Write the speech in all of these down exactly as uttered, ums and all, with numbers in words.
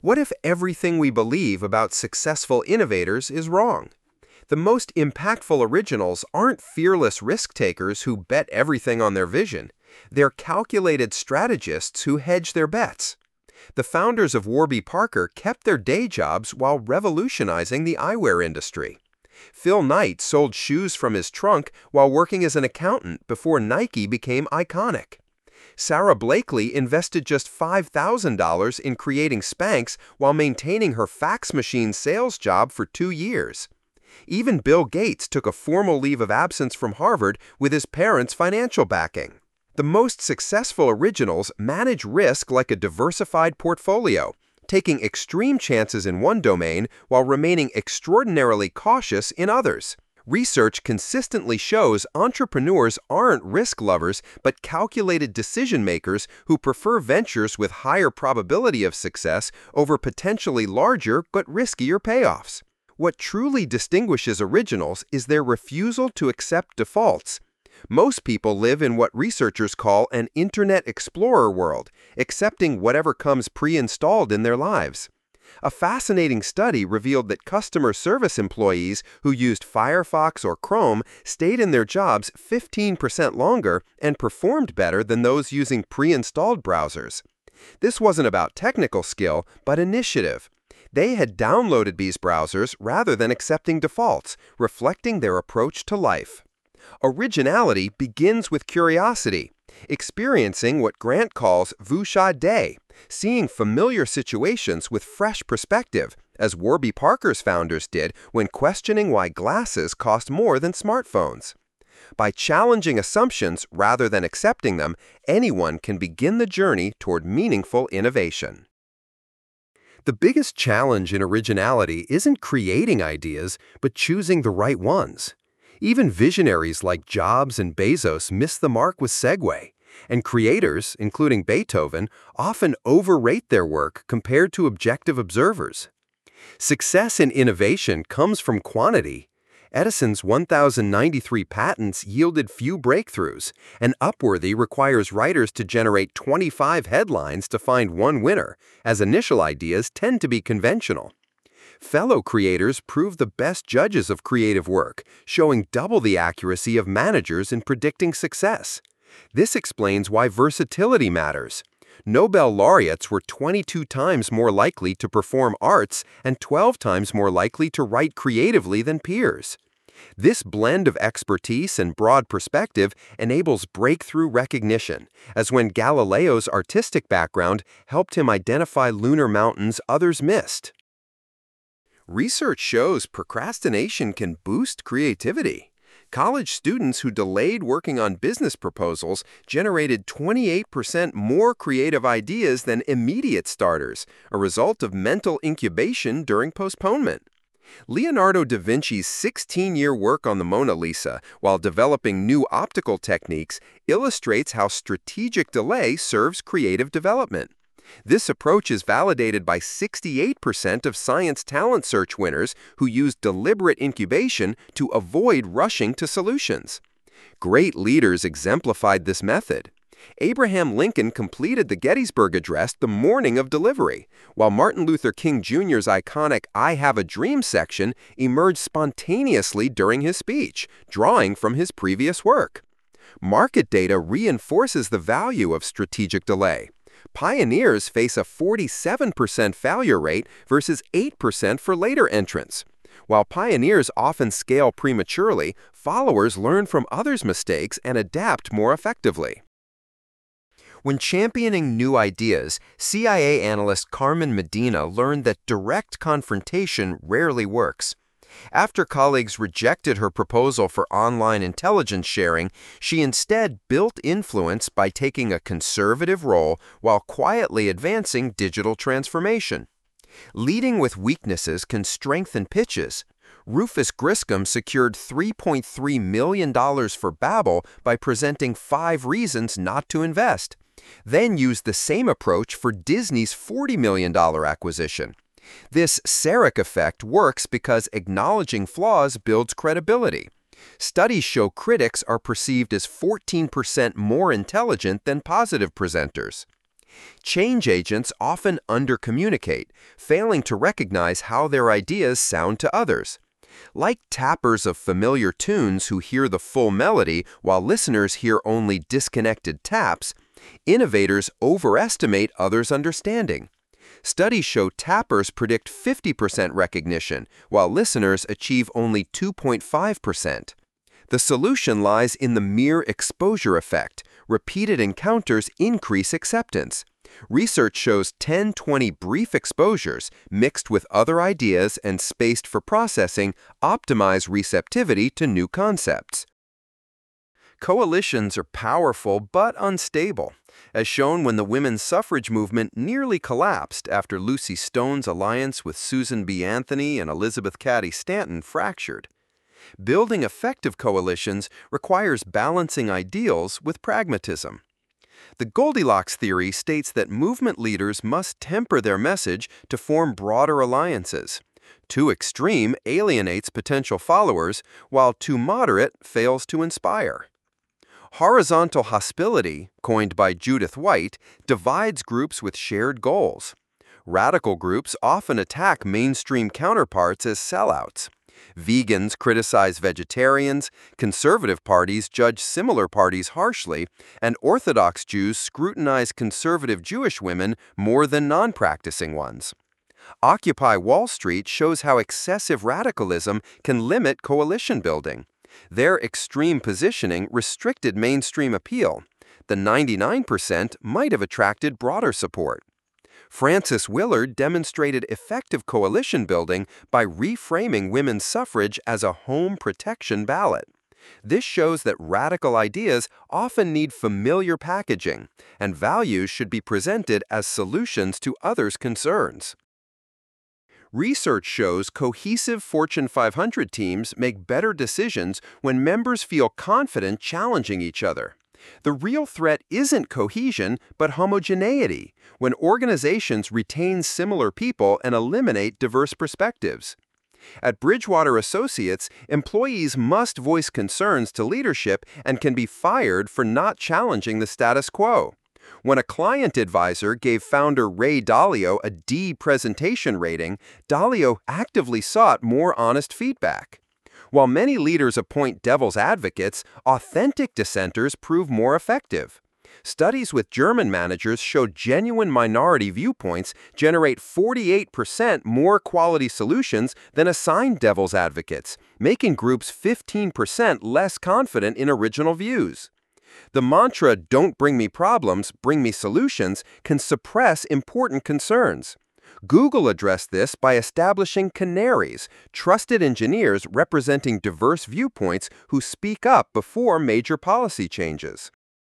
What if everything we believe about successful innovators is wrong? The most impactful originals aren't fearless risk-takers who bet everything on their vision. They're calculated strategists who hedge their bets. The founders of Warby Parker kept their day jobs while revolutionizing the eyewear industry. Phil Knight sold shoes from his trunk while working as an accountant before Nike became iconic. Sarah Blakely invested just five thousand dollars in creating Spanx while maintaining her fax machine sales job for two years. Even Bill Gates took a formal leave of absence from Harvard with his parents' financial backing. The most successful originals manage risk like a diversified portfolio, taking extreme chances in one domain while remaining extraordinarily cautious in others. Research consistently shows entrepreneurs aren't risk lovers but calculated decision makers who prefer ventures with higher probability of success over potentially larger but riskier payoffs. What truly distinguishes originals is their refusal to accept defaults. Most people live in what researchers call an Internet Explorer world, accepting whatever comes pre-installed in their lives. A fascinating study revealed that customer service employees who used Firefox or Chrome stayed in their jobs fifteen percent longer and performed better than those using pre-installed browsers. This wasn't about technical skill, but initiative. They had downloaded these browsers rather than accepting defaults, reflecting their approach to life. Originality begins with curiosity, experiencing what Grant calls vushai day, seeing familiar situations with fresh perspective, as Warby Parker's founders did when questioning why glasses cost more than smartphones. By challenging assumptions rather than accepting them, anyone can begin the journey toward meaningful innovation. The biggest challenge in originality isn't creating ideas, but choosing the right ones. Even visionaries like Jobs and Bezos miss the mark with Segway, and creators, including Beethoven, often overrate their work compared to objective observers. Success in innovation comes from quantity. Edison's one thousand ninety-three patents yielded few breakthroughs, and Upworthy requires writers to generate twenty-five headlines to find one winner, as initial ideas tend to be conventional. Fellow creators prove the best judges of creative work, showing double the accuracy of managers in predicting success. This explains why versatility matters. Nobel laureates were twenty-two times more likely to perform arts and twelve times more likely to write creatively than peers. This blend of expertise and broad perspective enables breakthrough recognition, as when Galileo's artistic background helped him identify lunar mountains others missed. Research shows procrastination can boost creativity. College students who delayed working on business proposals generated twenty-eight percent more creative ideas than immediate starters, a result of mental incubation during postponement. Leonardo da Vinci's sixteen-year work on the Mona Lisa, while developing new optical techniques, illustrates how strategic delay serves creative development. This approach is validated by sixty-eight percent of Science Talent Search winners who used deliberate incubation to avoid rushing to solutions. Great leaders exemplified this method. Abraham Lincoln completed the Gettysburg Address the morning of delivery, while Martin Luther King Junior's iconic "I Have a Dream" section emerged spontaneously during his speech, drawing from his previous work. Market data reinforces the value of strategic delay. Pioneers face a forty-seven percent failure rate versus eight percent for later entrants. While pioneers often scale prematurely, followers learn from others' mistakes and adapt more effectively. When championing new ideas, C I A analyst Carmen Medina learned that direct confrontation rarely works. After colleagues rejected her proposal for online intelligence sharing, she instead built influence by taking a conservative role while quietly advancing digital transformation. Leading with weaknesses can strengthen pitches. Rufus Griscom secured three point three million dollars for Babbel by presenting five reasons not to invest, then used the same approach for Disney's forty million dollars acquisition. This Sarek effect works because acknowledging flaws builds credibility. Studies show critics are perceived as fourteen percent more intelligent than positive presenters. Change agents often undercommunicate, failing to recognize how their ideas sound to others. Like tappers of familiar tunes who hear the full melody while listeners hear only disconnected taps, innovators overestimate others' understanding. Studies show tappers predict fifty percent recognition, while listeners achieve only two point five percent. The solution lies in the mere exposure effect. Repeated encounters increase acceptance. Research shows ten to twenty brief exposures mixed with other ideas and spaced for processing optimize receptivity to new concepts. Coalitions are powerful but unstable, as shown when the women's suffrage movement nearly collapsed after Lucy Stone's alliance with Susan B. Anthony and Elizabeth Cady Stanton fractured. Building effective coalitions requires balancing ideals with pragmatism. The Goldilocks theory states that movement leaders must temper their message to form broader alliances. Too extreme alienates potential followers, while too moderate fails to inspire. Horizontal hostility, coined by Judith White, divides groups with shared goals. Radical groups often attack mainstream counterparts as sellouts. Vegans criticize vegetarians, conservative parties judge similar parties harshly, and Orthodox Jews scrutinize conservative Jewish women more than non-practicing ones. Occupy Wall Street shows how excessive radicalism can limit coalition building. Their extreme positioning restricted mainstream appeal. The ninety-nine percent might have attracted broader support. Frances Willard demonstrated effective coalition building by reframing women's suffrage as a home protection ballot. This shows that radical ideas often need familiar packaging, and values should be presented as solutions to others' concerns. Research shows cohesive Fortune five hundred teams make better decisions when members feel confident challenging each other. The real threat isn't cohesion, but homogeneity, when organizations retain similar people and eliminate diverse perspectives. At Bridgewater Associates, employees must voice concerns to leadership and can be fired for not challenging the status quo. When a client advisor gave founder Ray Dalio a D presentation rating, Dalio actively sought more honest feedback. While many leaders appoint devil's advocates, authentic dissenters prove more effective. Studies with German managers show genuine minority viewpoints generate forty-eight percent more quality solutions than assigned devil's advocates, making groups fifteen percent less confident in original views. The mantra, "Don't bring me problems, bring me solutions," can suppress important concerns. Google addressed this by establishing canaries, trusted engineers representing diverse viewpoints who speak up before major policy changes.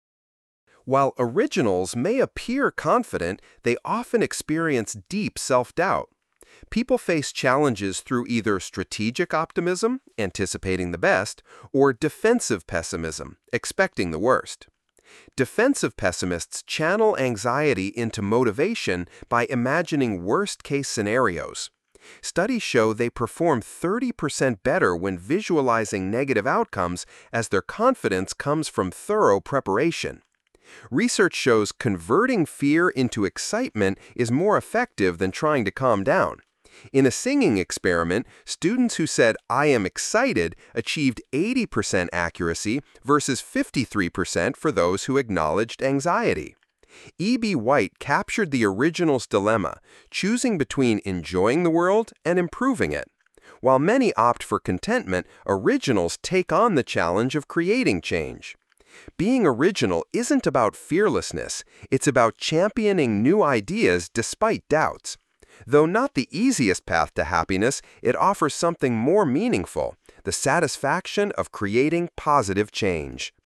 While originals may appear confident, they often experience deep self-doubt. People face challenges through either strategic optimism, anticipating the best, or defensive pessimism, expecting the worst. Defensive pessimists channel anxiety into motivation by imagining worst-case scenarios. Studies show they perform thirty percent better when visualizing negative outcomes as their confidence comes from thorough preparation. Research shows converting fear into excitement is more effective than trying to calm down. In a singing experiment, students who said, "I am excited," achieved eighty percent accuracy versus fifty-three percent for those who acknowledged anxiety. E B White captured the original's dilemma, choosing between enjoying the world and improving it. While many opt for contentment, originals take on the challenge of creating change. Being original isn't about fearlessness, it's about championing new ideas despite doubts. Though not the easiest path to happiness, it offers something more meaningful, the satisfaction of creating positive change.